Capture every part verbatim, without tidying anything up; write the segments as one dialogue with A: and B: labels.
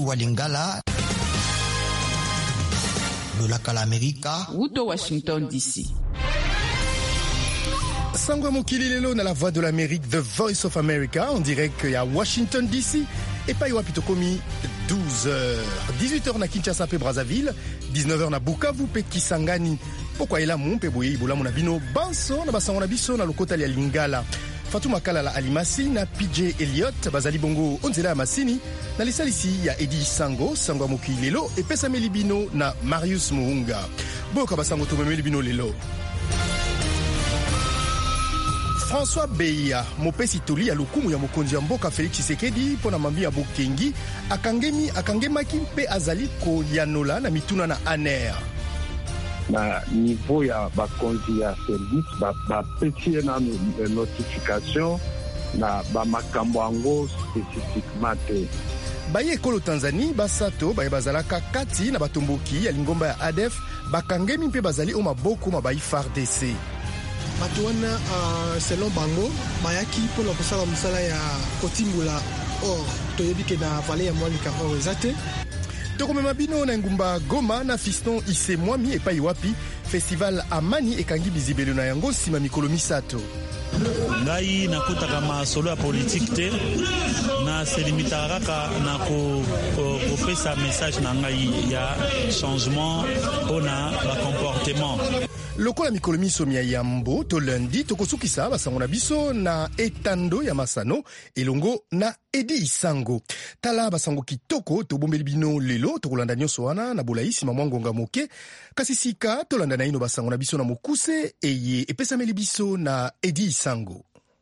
A: wa Lingala, Lolaka la Amerika,
B: Uto Washington D C.
C: Sangwa Mokili lelo na la voix de l'Amérique, The Voice of America, en direct à Washington D C. Et pas Iwapitokomi, douze heures. dix-huit heures na Kinshasa pe Brazzaville, dix-neuf heures na Bukavu pe Kisangani. Pourquoi il a mon pe boye ibola mon abino banso na basango na biso na lokota ya Lingala. Fatuma Kala la Alimasi na P J Elliott bazali bongo onzela Masini na lisalisi ya Edi Sango Sangwa Mokili lelo et pesa melibino na Marius Muhunga. Boka basango to melibino lelo. François Beya, mopesi toli ya lukumu ya mokonzi ya mboka Félix Tshisekedi pona mambi ya Bokengi akangemi akangemaki mpe azali ko yanola na mituna na A N R.
D: Na niveau ya bakonzi ya service ba bapesi na notification na ba makambo ango spécifiquement te.
C: Baye ekolo Tanzanie basato baye bazalaka kati na batomboki ya lingomba ya A D F bakangemi mpe bazali o maboko mabayi F A R D C.
E: bato wana uh, selon bango bayaki mpona kosala mosala ya kotimbola or toyebi ke na vale ya Mwanika or eza te.
C: Tokomema bino na ngumba Goma na Fiston Ise Mwami epai wapi festival Amani ekangi bizibelo na yango nsima mikolo misato.
F: Ngai nakutaka masolo ya politique te na selimitaka kaka na kopesa message na ngai ya changement mpona ba comportement.
C: Lokola mikolo miso ya yambo to lundi tokosukisa basango na biso na etando ya Masano elongo na Edi Isango. Tala basango kitoko tobombeli bino lelo tokolanda nyonso wana na bolaisi mamwangonga moke kasi sika tolanda na ino basango na biso na mokuse eye epesameli biso na Edi Isango.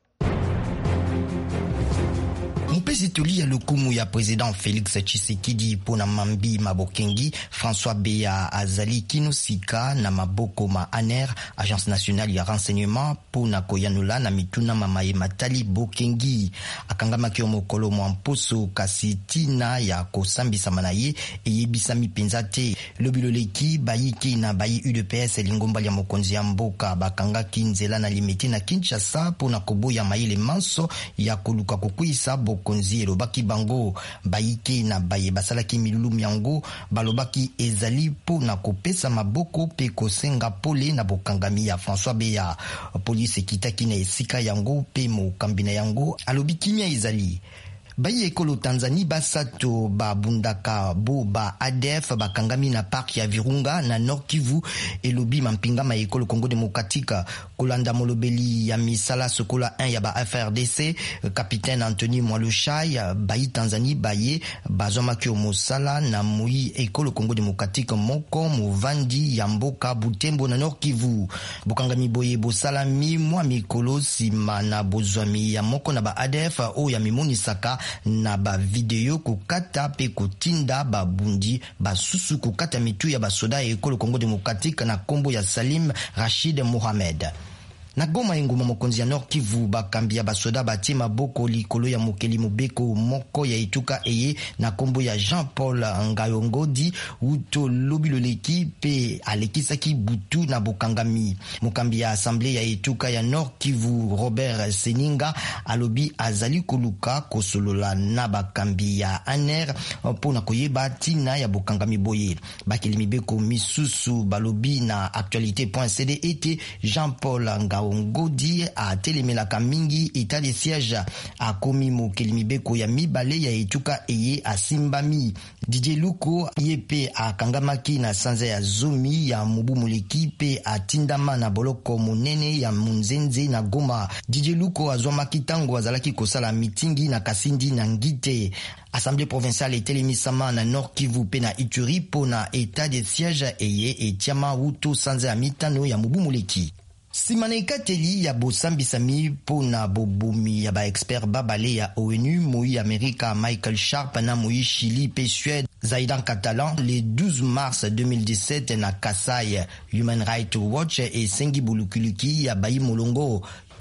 A: Mupesi toli ya lukumu ya président Félix Tshisekedi pona mambi mabokengi François Beya azali kinosika na maboko ma A N R, Agence nationale ya renseignement pona koyanula na mituna mamaye matali bokengi akangama kio mokolo mwamposo kasi tina ya kosambisa manaye eyebisami penza te lobiloleki bayiki na bayi U D P S lingomba ya mokonzi ya mboka bakanga kinzela na limiti na Kinshasa pona koboya mayele manso ya koluka kokuisa konzi elobaki bango bayike na baye basalaki milulu yango balobaki ezali po na kopesa maboko pe kosenga pole na bokangami ya François Beya. Police kitaki na esika yango pe mokambina yango alobi kimia ezali baye ekolo Tanzanie basato babundaka bo ba A D F bakangami na park ya Virunga na Nord Kivu elobi mampinga ma ekolo Congo Démocratique kolanda molobeli ya misala sokola un ya ba F R D C capitaine Anthony Mwalushai bayi Tanzanie baye bazomaki mosala na moi ekolo Congo Démocratique moko movandi ya mboka Butembo na Nord Kivu bokangami boye bosala mi mwa mikolo sima na bozwami ya moko na ba A D F o ya mimoni saka na ba video kukata pe kutinda babundi basusu kukata mitu ya basoda ya ekolo Congo Démocratique na kombo ya Salim Rashid Mohamed. Na Goma enguma mokonzi ya Nord Kivu bakambia basoda batie maboko likolo ya mokeli mobeko moko ya etuka eye na kombo ya Jean-Paul Ngayongodi uto lobiloleki pe alekisaki butu na bokangami. Mokambi ya assemblée ya etuka ya Nord Kivu Robert Seninga alobi azali koluka kosolola na bakambi ya A N R pona koyeba tina ya bokangami boye. Bakeli mibeko misusu balobi na actualité.cd ete Jean-Paul Ngayongodi Ngodi a telemelaka mingi état de siège a komi mokeli mibeko ya mibale ya etuka eye asimbami. Didier Luko yepe a kangamaki na sanza ya zomi ya mubu muleki pe atindama na boloko monene ya munzenze na Goma. Didier Luko azwamaki tango azalaki kosala mitingi na Kasindi na Ngite. Assemblée provinciale etelemisama na Nord Kivu pe na Ituri pona état de siège eye etiama uto sanza ya mitano ya mubu muleki. Simana ikateli ya bosambisami pona bobumi ya ba expert babale ya O N U moi Amerika Michael Sharp na moi Chili pe Suède Zaidan Catalan le douze mars deux mille dix-sept na Kasai. Human Rights Watch et Sengi Bulukuluki ya bayi molongo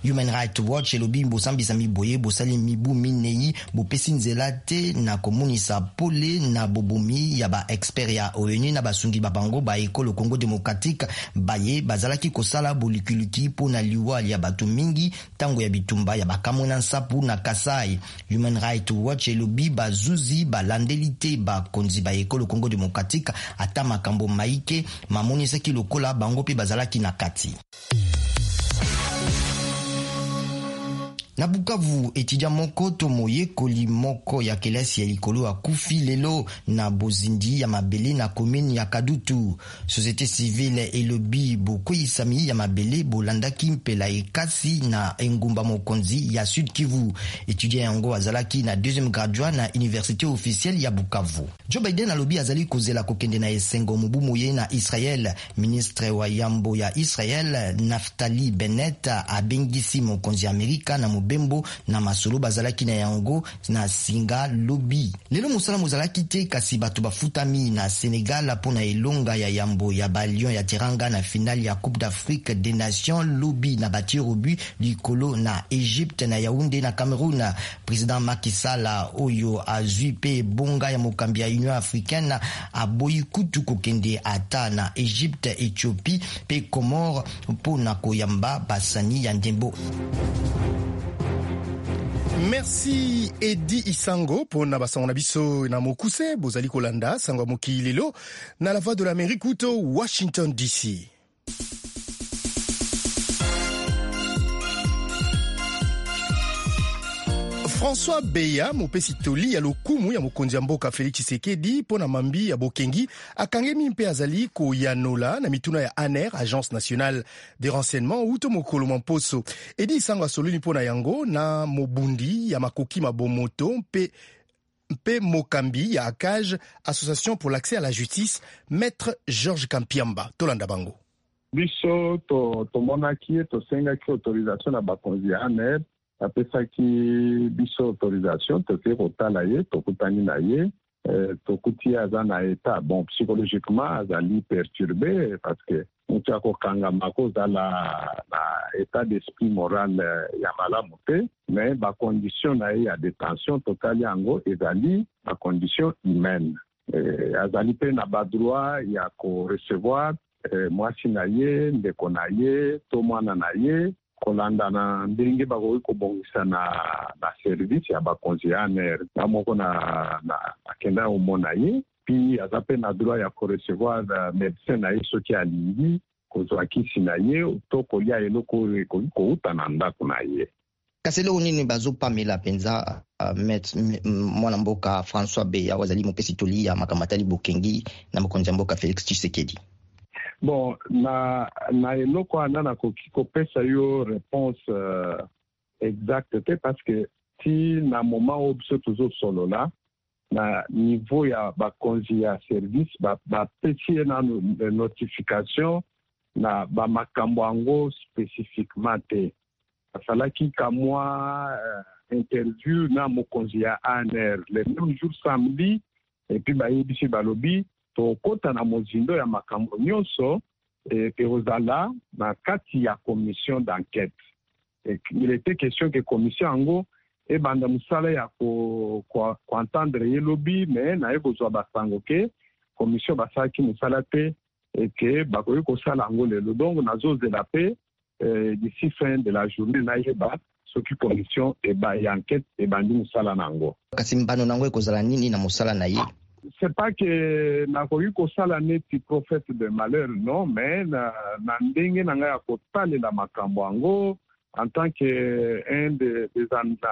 A: Human Rights Watch elobi bosambisa miboye bosali mibu minei bopesi nzela te na komonisa pole na bobomi ya ba expert ya O N U na basungi babango ba ekolo Congo démocratique baye bazalaki kosala bolikuluki po na liwali ya bato mingi tango ya bitumba ya bakamona nsapu na Kasai. Human Rights Watch elobi bazuzi balandelite bakonzi ba ekolo Congo démocratique ata makambo maike mamonisaki lokola bango pe bazalaki na kati. Na Bukavu, etudiant moko tomoye koli moko ya kelasi ya likolo akufi lelo na bozindi ya mabele na commune ya Kadutu. Société civile elobi bokoyisami ya mabele bolandaki mpela ekasi na engumba mokonzi ya Sud Kivu. Etudiant yango azalaki na deuxième graduat na université officielle ya Bukavu. Joe Biden alobi azali kozela kokende na esengo mobumoye na Israel. Ministre wa yambo ya Israel Naftali Bennett abengisi mokonzi Amerika na Bembo na masolo bazalaki na yango na singa lobby. Lelo musala mozalaki te kasi bato bafutami na Senegal pona elonga ya yambo ya Balion ya Teranga na finale ya Coupe d'Afrique des Nations lobby na bati robu likolo na Egypte na Yaoundé na Cameroun. Président Macky Sall oyo azui pe bonga ya mokambi ya Union Africaine aboyi kutu kokende ata na Egypte, Ethiopie pe Comore pona koyamba basani ya ndembo.
C: Merci Edi Isango pour na basanga na biso na mokuse bozali kolanda sangwa mokili lelo na la voix de l'Amérique uto Washington D C. François Beya mopesi toli ya lokumu ya mokonzi ya mboka Félix Tshisekedi pona mambi ya bokengi akangemi mpe azali koyanola na mituna ya A N R, Agence nationale des renseignements uto mokolo mamposo. Edi Isango asololi pona yango na mobundi ya makoki mabomoto mpe mpe mokambi ya A C A J, Association pour l'accès à la justice, Maître Georges Kampiamba tolanda bango.
D: Biso to tomonaki to sengaki autorisation na bakonzi ya A N R apesaki biso autorisation toke kotala ye tokutani na ye eh, tokuti aza na état bon psychologiquement azali perturbé parce que mutu akokangama kozala na état d'esprit moral ya malamu te mais bacondition na ye ya détention totali yango ezali bacondition humaine eh, azali mpe na badroit ya korecevoir eh, mwasi na ye ndeko na ye to mwana na ye kolanda na ndenge bakoki kobongisa na na service ya bakonzi ya A N R na moko na na akenda omona ye puis aza mpe na droit ya korecevoir médecin na ye soki alingi kozwa kisi na ye to kolia eloko ekoki kouta na ndako na ye.
A: Kasi leo nini bazopamela penza uh, met mwana mboka François Beya wazali mopesi toli ya makamatali bokengi na mokonzi ya mboka Félix Tshisekedi?
D: Bon, na na eloko wana nakoki kopesa yo réponse euh, exacte te parce que si na moment oyo biso tozosolola na niveau ya bakonzi ya service bapesi ye na notification na bamakambo yango spécifiquement te. Asalaki kamwa euh, interview na mokonzi ya A N R le même jour samedi et puis bayebisi balobi tokota na mozindo ya makambo nyonso e ozala na kati ya commission d'enquête. Et il était question que commission ango e banda musala ya ko ko entendre ye lobby mais na ekozwa basango ke commission basaki musala te et que bakoyi kosala ango lelo donc nazozela pe eh, d'ici fin de la journée na yeba soki commission e ba ya enquête e bandi musala nango.
A: Kasi mbano nango ekozala nini na musala na ye?
D: C'est pas que nakoki kosala neti prophète de malheur non mais na, na ndenge na ngai ya kotalela makambo yango en tant que un des, des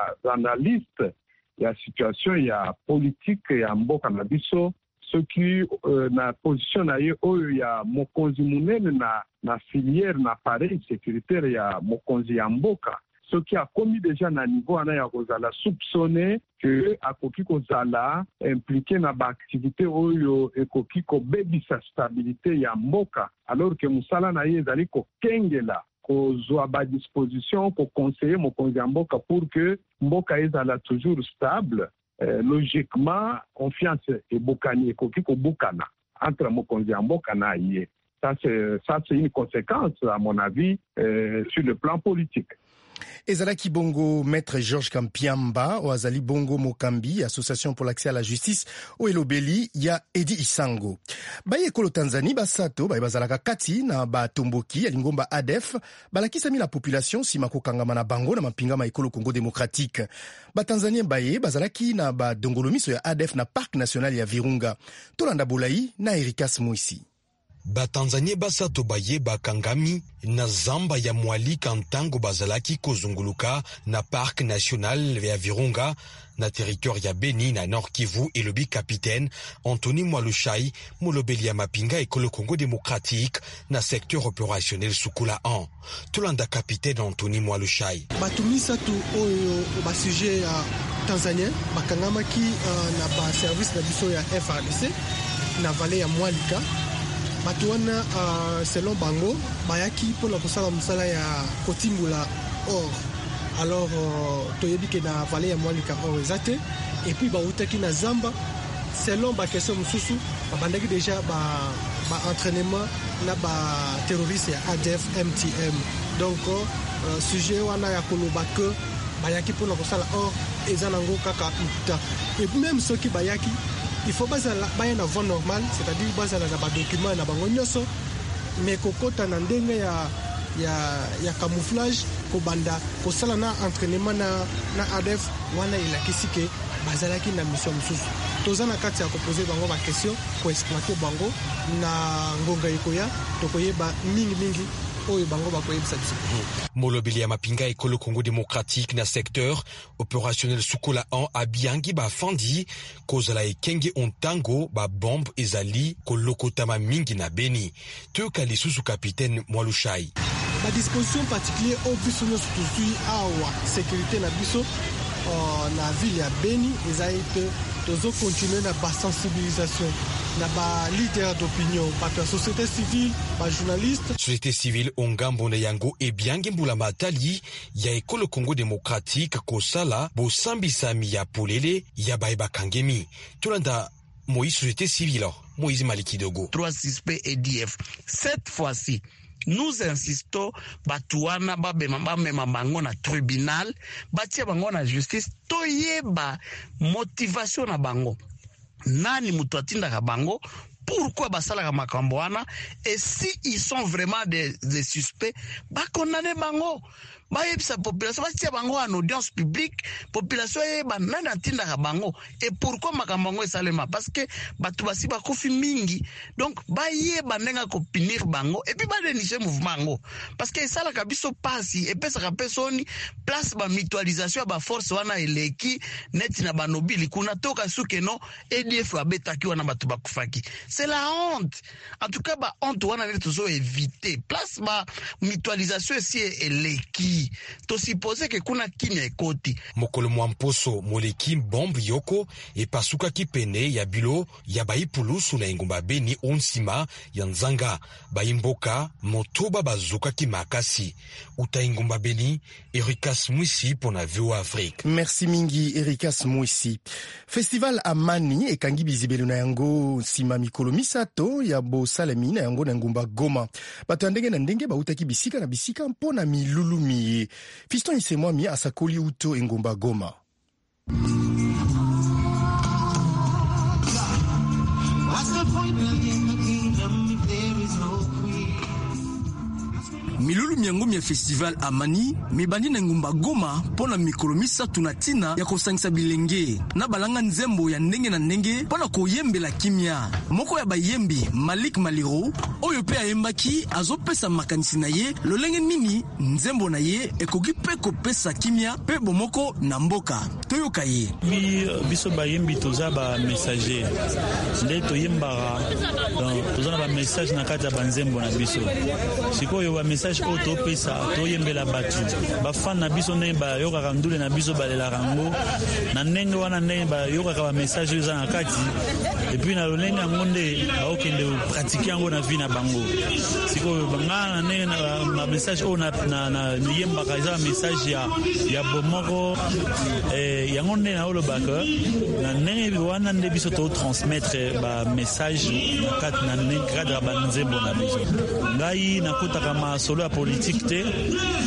D: analystes ya situation ya politique ya mboka na biso soki euh, na position na ye oyo ya mokonzi munene na na filière na appareil sécuritaire ya mokonzi ya mboka soki akomi déjà na niveau wana ya kozala soupçonné que akoki kozala impliqué na baactivité oyo ekoki kobebisa stabilité ya mboka alors que musala na ye ezali kokengela kozwa badisposition koconseiller mokonzi ya mboka pour que mboka ezala toujours stable. Euh, logiquement confiance ebokani ekoki kobukana entre mokonzi ya mboka na ye. Ça c'est, ça c'est une conséquence à mon avis euh, sur le plan politique.
C: ezalaki bongo maître Georges Kampiamba o azali bongo mokambi association pour l'accès à la justice o elobeli ya Edi Isango. Baye ekolo Tanzanie basato baye bazalaka kati na batomboki ya lingomba A D F balakisami la population sima kokangama na bango na mapinga ma ekolo Congo démocratique. Batanzanien baye bazalaki na badongolomiso ya A D F na parc national ya Virunga. Tolanda Bolai na Erikas Moisi.
B: Batanzania basato baye bakangami na zamba ya mwalika ntango bazalaki kozunguluka na parc national ya Virunga na territoire ya Beni na Nord Kivu, elobi capitaine Anthony Mwalushai molobeli ya mapinga ekolo Congo démocratique na secteur opérationnel Sukula un. Tolanda capitaine Anthony Mwalushai.
E: Batumisa tu oyo ba sujet ya Tanzanien bakangamaki uh, na ba service na biso ya F R D C na vallée ya Mwalika. Batu wana uh, selon bango bayaki mpona kosala mosala ya kotimbola or. Alors uh, toyebi ke na vallée ya Mwalika or eza te, et puis bautaki na zamba selon ba question mosusu babandaki déjà ba ba entraînement na ba terroriste ya A D F M T M. Donc uh, sujet wana ya koloba ke bayaki mpona kosala or eza nango kaka uta. Et même ceux qui bayaki il faut bazala baya na voie normale, c'est-à-dire bazala na ba document na bango nyoso, mais kokota na ndenge ya ya ya camouflage ko banda ko sala na entraînement na na A D F wana ilakisi ke bazala ki na mission mususu. Tozana kati ya ko poser bango ba question ko exploiter bango na ngonga ikoya to koyeba mingi mingi oyo bango bakoyebisa biso.
B: Molobeli ya mapinga ekolo Congo démocratique na secteur opérationnel Sukola un abiangi ba fandi kozala ekenge ontango ba bombe ezali kolokotama mingi na Beni. Toyoka lisusu capitaine Mwalushai.
E: La disposition particulière au biso no tutui awa sécurité na biso uh, na ville ya Beni ezaite tozo continuer na ba sensibilisation na ba leader d'opinion, ba société civile, ba journaliste.
B: Société civile ongambo na yango ebiangi mbula matali ya ekolo Congo démocratique kosala bo sambisami ya polele ya baeba kangemi. Tolanda Moïse société civile, Moïse Malikidogo.
G: Trois suspects E D F. Cette fois-ci, nous insistons batuana babema bamema bango na tribunal, batia bango na justice, toyeba motivation na bango. Nani mutu atindaka bango, pourquoi basalaka makambo wana, et si ils sont vraiment des, des suspects, ba condamner bango. Ba yebisa population batia bango en audience publique, population yeba nani atindaka bango, et pourquoi makambo bango esalema, parce que batu basi bakufi mingi, donc ba yeba ndenga ko punir bango, et puis ba dénicher mouvement bango, parce que esalaka biso pasi, et pesaka pesoni place ba mutualisation ba force wana eleki neti na banobili kuna toka suke no E D F abetaki wana batu bakufaki. C'est la honte. En tout cas ba honte wana neti tozo éviter, place ba mutualisation si eleki. To suppose que kuna kinya ekoti.
B: Mokolo mwamposo moleki bombe yoko e pasuka kipene ya bilo ya baipulusu na ingumba Beni onsima ya nzanga baimboka motoba bazuka kimakasi uta ingumba Beni. Erikas Mwisi pona V O Afrique.
C: Merci mingi Erikas Mwisi. Festival Amani ekangi bizibelu na yango sima mikolo misato ya bo salemi na yango na ngumba Goma. Bato ndenge na ndenge bautaki bisika na bisika mpona milulumi. Fiston Isemwami asakoli uto engumba Goma.
H: Milulu miango ya festival Amani mibandi na ngumba Goma pona mikolo misatu na tina ya kosangisa bilenge na balanga nzembo ya ndenge na ndenge pona koyembela kimia. Moko ya bayembi Malik Maliro oyo pe ayembaki azopesa makanisi na ye lolenge nini nzembo na ye ekoki pe kopesa kimia pe bomoko na mboka. Toyoka ye.
F: Bi biso bayembi toza ba messager. Nde toyembara donc toza na ba message na kati ya banzembo na biso. Sikoyo ba message oto pesa toyembela batu bafana biso ne ba yoka ndule na biso balela rango na ndenge wana ne ba yoka ka message za na kati et puis na lolenga ngonde aokende pratiquer yango na vie na bango siko banga na na message o na na yemba ka za message ya ya bomoko eh yango ne na olo baka na ndenge wana nde biso to transmettre ba message na kati na ndenge cadre ba nzembo na biso ngai nakota kama solo ya politique te na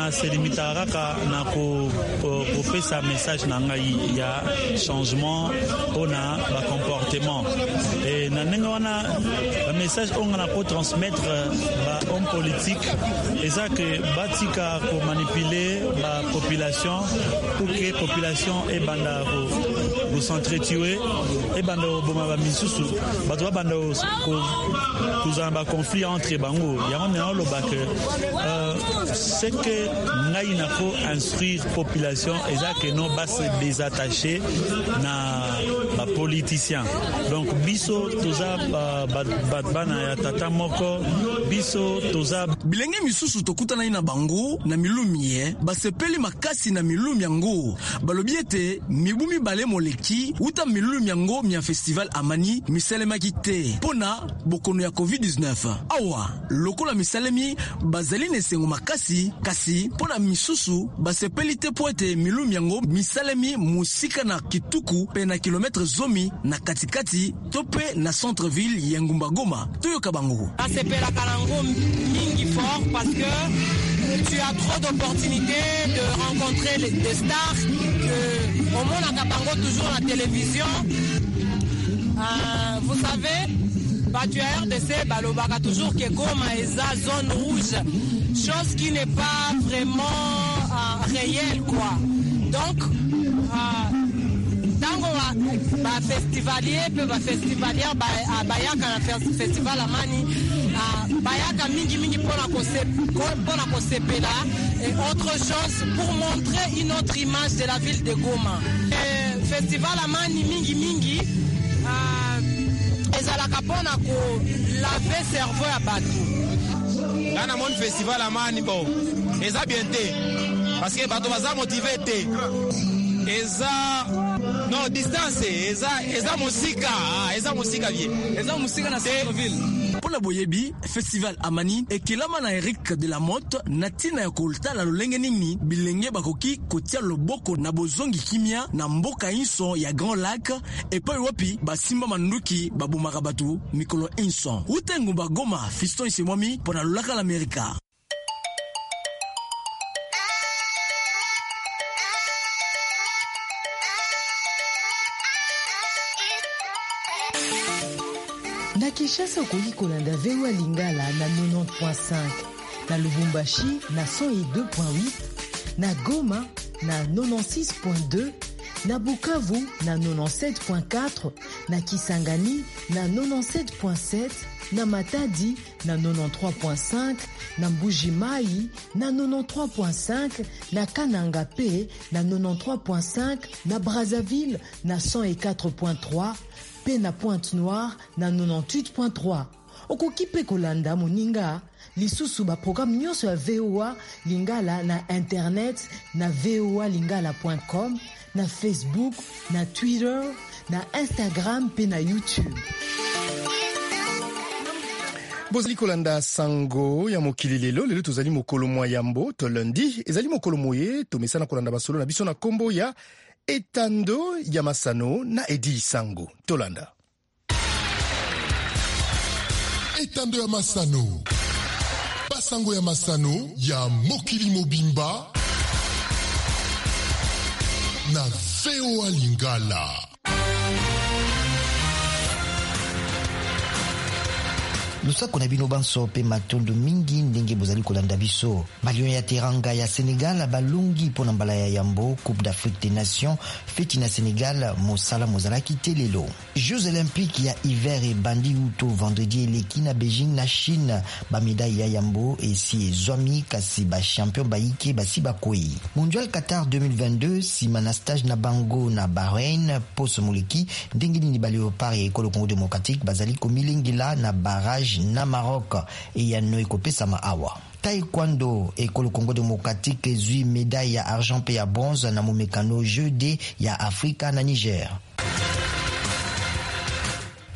F: na se limitaka kaka na kopesa message na ngai ya changement mpona bacomportement e na ndenge wana bamessage oyo nga na kotransmettre bahomme politique eza ke batika komanipule bapopulation pour ke population ebanda kosentretiwe ebanda koboma bamisusu bato babanda kozala baconflit entre bango yango mena oloba ke ce que ngai na ko instruire population eza ke no base désattaché na bapoliticien donc biso toza bana ya tata moko biso toza
H: bilenge misusu tokutana na bango na milumi ye basepeli makasi na milumi yango balobi ete mibu mibale moleki uta milumi yango mia festival amani misalemaki te mpona bokono ya covid dix-neuf awa lokola misalemi bazali na esengo makasi kasi mpona misusu basepeli te po ete milumi yango misalemi musika na kituku pe na kilometre zomi na katikati to pe na centre ville ya Ngumba Goma toyoka bango
I: basepelaka nango mingi fort parce que tu as trop d'opportunités de rencontrer les, des stars que au monaka bango toujours la télévision. Euh, vous savez batu ya R D C balobaka toujours que Goma eza zone rouge, chose qui n'est pas vraiment euh, réelle quoi. Donc euh, tango ba festivalier pe ba festivalière ba bayaka na festival amani bayaka mingi mingi pona kose pona kosepela et autre chose pour montrer une autre image de la ville de Goma. Et festival amani mingi mingi ezalaka pona ko laver cerveau ya bato.
J: Kana mon festival amani bon eza bien te parce que bato baza motivé te eza non distance eza eza musika eza musika vie
H: eza musika na centre-ville pona boyebi festival amani ekelama na Eric de la Motte na tina ya kolta la lolenge nini bilenge bakoki kotia loboko na bozongi kimia na mboka inso ya Grand Lac epai wapi basimba manduki babomaka batu mikolo inso ute Ngumba Goma Fiston Isemwami pona lolaka l'Amerika.
K: Na Kinshasa okoki kolanda V O A Lingala na quatre-vingt-dix point cinq, na Lubumbashi na cent deux point huit, na Goma na quatre-vingt-six point deux, na Bukavu na quatre-vingt-dix-sept point quatre, na Kisangani na quatre-vingt-dix-sept point sept, na Matadi na quatre-vingt-treize point cinq, na Mbuji-Mayi na quatre-vingt-treize point cinq, na Kananga P na quatre-vingt-treize point cinq, na Brazzaville na cent quatre point trois, pe na Pointe-Noire na quatre-vingt-dix-huit point trois. Okoki pe kolanda moninga lisusu ba programme nyonso ya V O A Lingala na internet na v o a lingala point com, na Facebook, na Twitter, na Instagram pe na YouTube.
C: Bozali kolanda sango ya mokili lelo lelo tozali mokolo mwa yambo to lundi ezali mokolo moye tomesana kolanda basolo na biso na kombo ya Etando ya Masano na Edi Sango tolanda.
L: Etando ya Masano basango ya Masano ya mokili mobimba na V O A Lingala.
A: lusako na bino banso pe matondo mingi ndenge bozali kolanda biso. Balion ya teranga ya Senegal balungi pona mbala ya yambo Coupe d'Afrique des Nations feti na Senegal mosala mozalaki te lelo. Jeux olympiques ya hiver e bandi uto vendredi eleki na Beijing na Chine ba médaille ya yambo esi ezwami kasi ba champion baike basi bakoi. Mondial Qatar deux mille vingt-deux si manastage na bango na Bahreïn poso moleki ndenge ni balio pare ekolo Congo démocratique bazali komilingila na barrage na Maroc e ya no ekopesama awa. Taekwondo ekolo Congo démocratique ezui médaille ya argent pe ya bronze na momekano jeu de ya Afrika na Niger.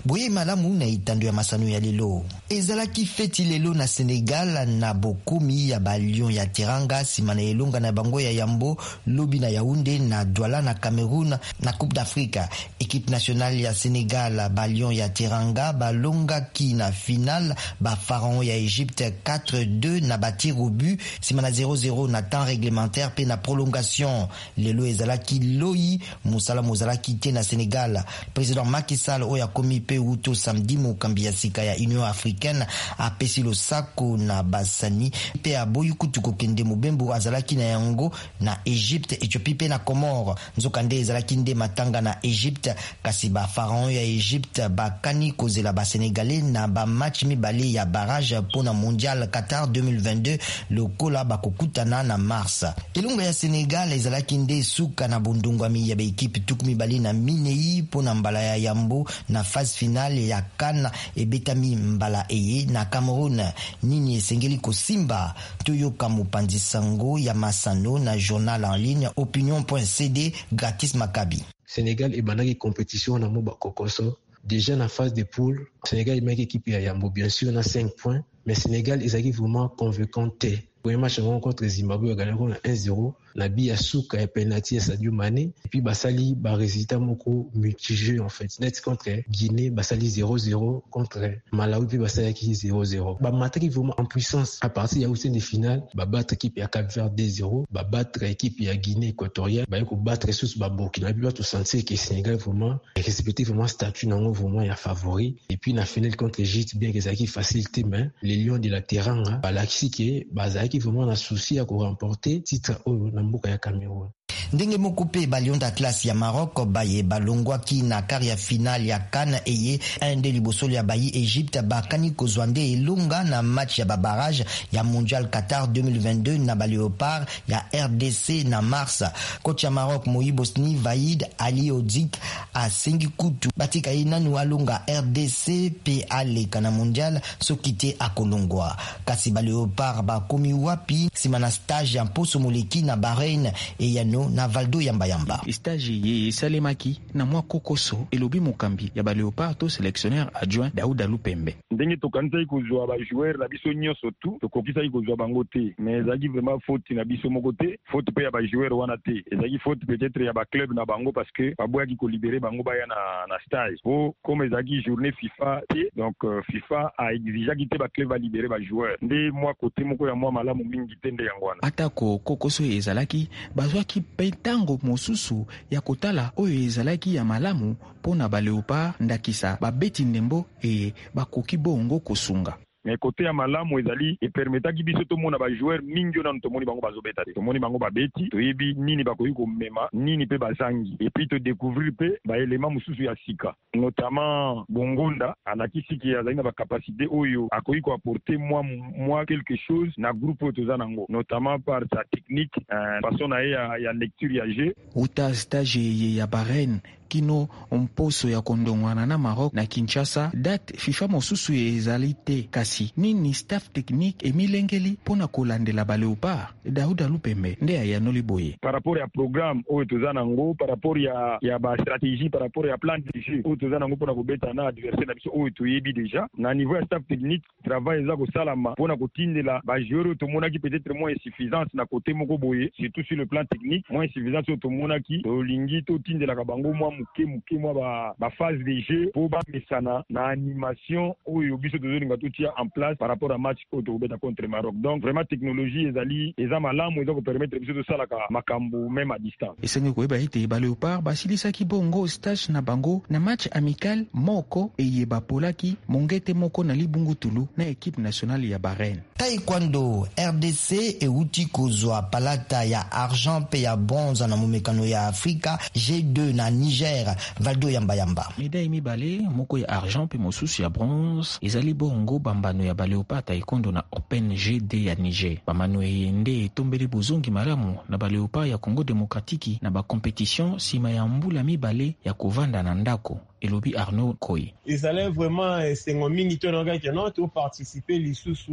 A: boye malamu na itando ya masano ya lelo ezalaki feti lelo na Senegal na bokomi ya balion ya Teranga sima na elonga na bango ya Yambo lobi na Yaoundé na Douala na Cameroun na Coupe d'Afrique. Équipe nationale ya Senegal balion ya Teranga balonga ki na final ba Pharaon ya Égypte quatre deux na batir au but sima na zéro zéro na temps réglementaire pe na prolongation. Lelo ezalaki loyi musala mozalaki te na Senegal. Président Macky Sall oya komi pe uto samedi mokambi ya sika ya Union africaine apesi lo sako na basani pe aboyi kutu kokende mobembo azalaki na yango na Égypte, Éthiopie pe na Comore. Nzokande ezalaki nde matanga na Égypte kasi ba Pharaon ya Égypte bakani kozela ba Sénégalais na ba match mibale ya barrage pour na mondial Qatar deux mille vingt-deux lokola bakokutana na mars. Elonga ya Sénégal ezalaki nde suka na bondongwami ya ba équipe tuku mibale na minei pour na mbala ya Yambo na phase finale ya CAN e betami mbala eye na Cameroun. Nini esengeli kosimba toyoka mopanzi sango ya masano na journal en ligne opinion point c d gratis Maccabi.
M: Sénégal et banaki compétition na moba kokoso déjà na phase de poule. Sénégal est une équipe à Yambo bien sûr on a cinq points mais Sénégal ils arrivent vraiment convaincant. Premier match contre Zimbabwe a gagné un zéro. La bille à Souka et penalty à Sadio Mané. Et puis Basali, bah, résultat moko multijeu en fait. Net contre Guinée, Basali zéro zéro contre Malawi, puis Basali qui zéro zéro. Bah, Matri vraiment en puissance. À partir de la des finales, bah, battre équipe à Cap-Vert deux zéro. Bah, battre équipe à Guinée équatoriale. Bah, y'a battre sous bah, Burkina. Puis, tout sentir que Sénégal vraiment, respecter vraiment statut, non, vraiment, y a favori. Et puis, la finale contre l'Égypte, bien que ça qui facilité, mais les Lions de la Teranga, bah, là, qui est, bah, qui vraiment a souci à remporter titre au Nambuka ya Cameroun.
A: Ndenge moko pe balion d'Atlas ya Maroc baye balongwaki na carrière finale ya CAN eye ende libosolo ya bayi Égypte bakani kozwande elonga na match ya babarrage ya mondial Qatar deux mille vingt-deux na Baléopard ya R D C na mars. Coach ya Maroc Moïse Bosni Vaïd Ali Odik a sengi kutu batika inanu alonga R D C pe aleka na mondial sokite akolongwa kasi Baléopard bakomi wapi simana stage ya mposo moleki na Bahreïn e yano na Valdo Yamba Yamba.
N: Stage ye salemaki na mwa kokoso elobi mokambi ya ba Léopard to sélectionneur adjoint Daouda Lupembe.
O: Ndenge tokanisa ikozwa ba joueur na biso nyonso tu tokokisa ikozwa bango te mais ezaki vraiment faute na biso moko te faute pe ya ba joueur wana te ezaki faute peut-être ya ba club na bango parce que baboyaki ko libérer bango baya na na stage po comme ezaki journée FIFA te donc euh, FIFA a exigé ki te ba club va libérer ba joueur nde moi côté moko ya moi malamu mingi te nde yangwana
N: atako kokoso ezalaki bazwaki pentango mosusu ya kotala oyo ezalaki ya malamu pona ba Léopard ndakisa babeti ndembo e bakoki bongo kosunga.
O: Mais côté ya malamu ezali e permettra ki biso to mona ba joueur mingi na to moni bango bazobeta te to moni bango babeti to yebi nini bakoki ko mema nini pe bazangi et puis to découvrir pe ba élément mususu ya sika notamment Bongonda anakisi ki azali na ba capacité oyo akoki ko apporter moi moi quelque chose na groupe to zanango notamment par sa technique euh, façon na ya, ya lecture ya jeu
N: uta stage ya Bahreïn kino mposo ya kondongwana na Maroc na Kinshasa date FIFA mosusu ezali te kasi nini staff technique emilengeli pona kolandela ba Léopard Daouda Lupembe nde ya noli boye
O: par rapport ya programme oyo tozanango par rapport ya ya ba stratégie par rapport ya plan de jeu oyo tozanango pona kobeta na adversaire na biso oyo toyebi déjà na niveau ya staff technique travail eza ko salama pona kotindela ba joueur to monaki peut-être moins insuffisance na côté moko boye surtout sur le plan technique moins insuffisance to monaki to lingi to tindela ka bango moi muke muke moi ba ba phase de jeu pour ba mesana na animation oyo biso tozolinga totia en place par rapport à match oyo beta contre Maroc donc vraiment technologie ezali eza malamu eza ko permettre biso to sala ka makambo même à distance
N: esengi ko eba ite ba Léopard basilisa ki bongo stage na bango na match amical moko eye bapolaki mongete moko na libungu tulu na équipe nationale ya Bahreïn.
A: Taekwondo R D C e uti kozwa palata ya argent pe ya bronze na momekano ya Afrika G deux na Niger Valdo Yamba Yamba.
N: Médaille mibale moko ya argent pe mosusu ya bronze ezali bongo bambano ya ba Léopard taekwondo na Open G deux ya Niger. Bambano yende tombeli bozongi maramu na ba Léopard ya Congo Démocratique na ba compétition sima ya mbula mibale ya kovanda na ndako. Elobi Arnaud Koy.
P: Ils allaient vraiment sengo mingi to nanga ke non to participer lisusu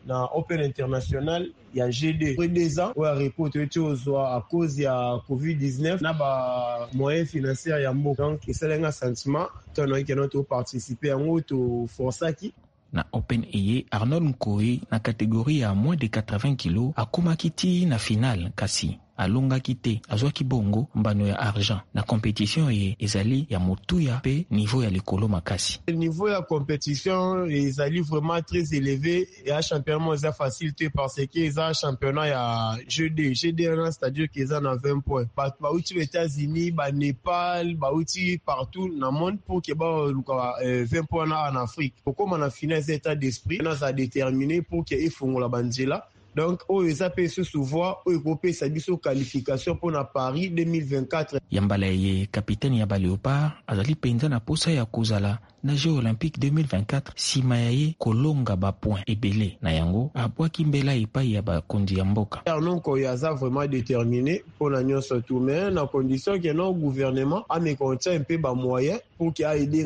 P: na Open International ya G D. Après deux ans, on a reporté à cause ya covid dix-neuf na ba moyens financiers ya mboka. Donc c'est un sentiment qu'on a qui participer en auto forçaki.
N: Na Open Eye, Arnold Nkoe na catégorie ya moins de quatre-vingts kilos akuma kiti na finale kasi alonga kite azwaki bongo mbano ya argent na compétition ye ezali ya motuya pe niveau ya likolo makasi.
P: Le niveau ya compétition ezali vraiment très élevé et un championnat est facile parce que c'est un championnat ya G D. G D c'est-à-dire qu'ils en a vingt points. Ba uti aux États-Unis, ba Népal, ba uti partout dans le monde pour que ba vingt points en Afrique. Pourquoi on a fini cet état d'esprit, on a déterminé pour que ifont la bandela. Donc, on les appelle ce souvent, on groupe sa biso qualification pour la Paris deux mille vingt-quatre.
N: Yambala ye capitaine ya Léopard azali penza na posa ya kozala na Jeux Olympiques deux mille vingt-quatre sima ya ye kolonga ba point ebele na yango abwaki mbela epai ya bakondi ya mboka.
P: Non ko yaza vraiment déterminé pour la nyonso tout mais na condition que non gouvernement a me contient un peu ba moyen pour qu'il a aidé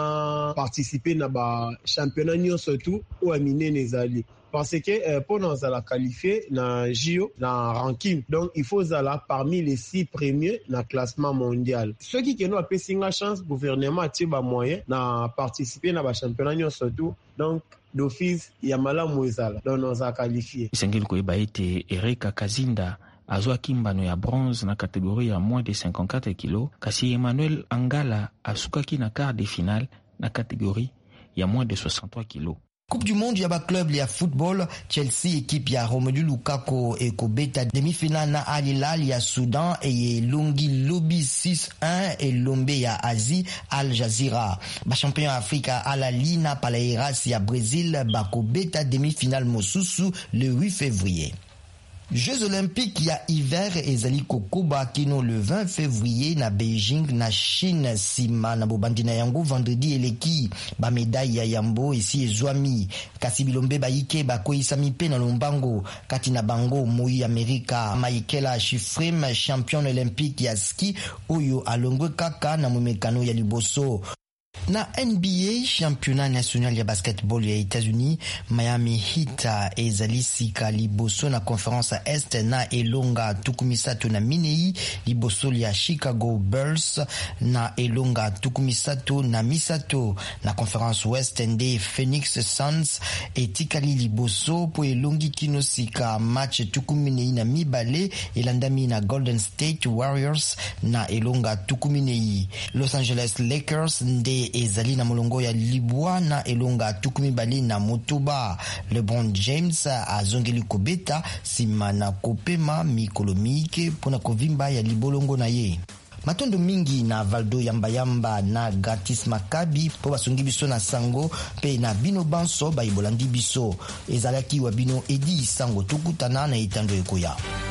P: na participer na ba championnat nyonso tout ou aminer les alliés. Parce que euh, pour nous la qualifier na J O, na ranking, donc il faut aller parmi les six premiers dans le classement mondial. Ceux qui ont une chance, le gouvernement a tiré moyen na participer na ba championnat surtout. Donc d'office Yamala Mouezala, donc nous a qualifié.
N: Sengel Koeba ete Erika Kazinda azwaki mbano ya bronze na catégorie ya moins de cinquante-quatre kilos, kasi Emmanuel Angala asukaki na quart de finale na catégorie ya moins de soixante-trois kilos.
A: Coupe du monde yaba club ya football Chelsea équipe ya Romelu Lukaku et Kobeta demi-finale na Al Hilal ya Soudan et Lungi Lobby six un et Lombe ya Asie Al Jazeera. Ba champion Africa Al-Ali na Palmeiras ya Brésil ba Kobeta demi-finale mosusu le huit février. Jeux olympiques ya hiver ezali kokoba kino le vingt février na Beijing na Chine sima na bobandi na yango vendredi eleki ba médaille ya yambo esi ezwami kasi bilombe ba ike ba koisami pe na lombango kati na bango moi Amerika Michaela Schifrin champion olympique ya ski oyo alongwe kaka na momekano ya liboso. Na N B A, championnat national ya basketball ya États-Unis, Miami Heat ezali sika liboso na conférence Est na elonga tukumisatu na Minei, liboso ya Chicago Bulls na elonga tukumisatu na Misato. Na conférence Ouest nde Phoenix Suns etikali liboso po elongi kino sika match tukuminei na mibale elandami na Golden State Warriors na elonga tukuminei. Los Angeles Lakers nde ezali na molongo ya libwa na elonga tukumi bali na motoba. LeBron James azongeli kobeta sima na kopema mikolo mike pona kovimba ya libolongo na ye. Matondo mingi na Valdo Yamba Yamba na Gratis Makabi po basungi biso na sango pe na bino banso ba ibolandi biso ezalaki wa bino edi sango tukutana na itando ekoya.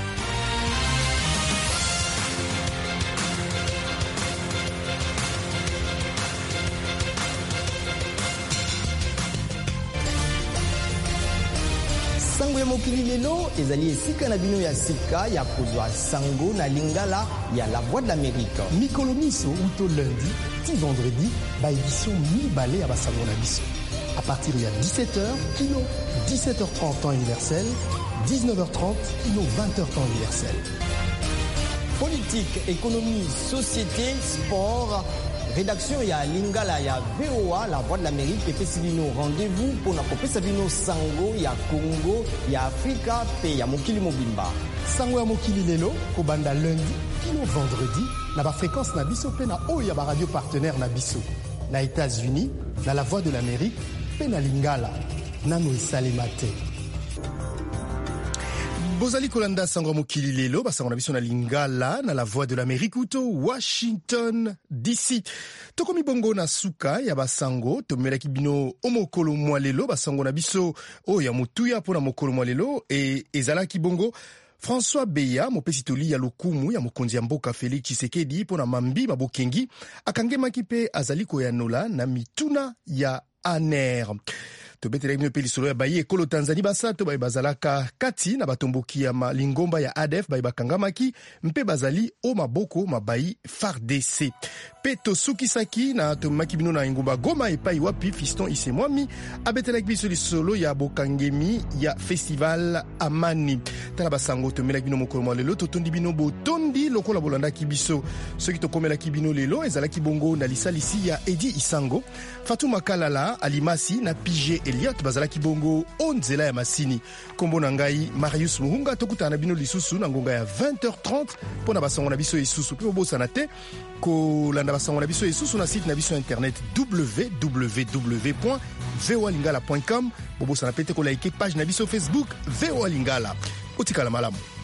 A: Sango ya mokili lelo ezali esika na bino ya sika ya kozwa sango na lingala ya La Voix de l'Amérique.
C: Mikolo miso uto lundi ti vendredi ba édition mi-balé ya basango na biso. À partir ya dix-sept heures kino dix-sept heures trente temps universel, dix-neuf heures trente kino vingt heures temps universel.
A: Politique, économie, société, sport. Rédaction ya Lingala ya V O A, La Voix de l'Amérique, et Pessilino rendez-vous pour na Pessilino Sango ya Congo, ya Afrika, pe ya Mokili Mobimba.
C: Sango ya Mokili Lelo, Kobanda lundi, kino vendredi, na ba fréquence na biso pe na o ya ba radio partenaire na biso. Na États-Unis, na La Voix de l'Amérique, pe na Lingala, nano esalemate. Bozali kolanda sango mokili lelo basango na biso na Lingala na La Voix de l'Amérique uto Washington D C. Tokomi bongo na suka ya basango tomelaki bino omokolo mwa lelo basango na biso o ya mutuya pona mokolo mwa lelo e ezalaki bongo François Beya mopesi toli ya lokumu ya mokonzi ya mboka Félix Tshisekedi pona mambi mabokengi akangemaki pe azali koyanola na mituna ya Aner. tobetela bino pe lisolo ya baye ekolo Tanzanie basato baye bazalaka kati na batomboki ya lingomba ya A D F baye bakangamaki mpe bazali o maboko mabayi F A R D C. Pe tosukisaki na tomaki bino na ingumba Goma epai wapi Fiston Isemwami abetelaki biso lisolo ya bokangemi ya festival Amani. Tala basango tomelaki bino mokolo mwa lelo totondi bino botondi lokola bolandaki biso soki tokomelaki bino lelo ezalaki bongo na lisalisi ya Edi Isango, Fatuma Kalala, Alimasi na Pige Elliot bazalaki bongo onzela ya masini. Kombo na ngai Marius Muhunga tokutana na bino lisusu na ngonga ya vingt heures trente pona basango na biso isusu pe bobosana te ko landa basango na biso isusu na site na biso internet w w w point voa lingala point com bobosana pe te ko like page na biso Facebook Voa Lingala. Otikala malamu.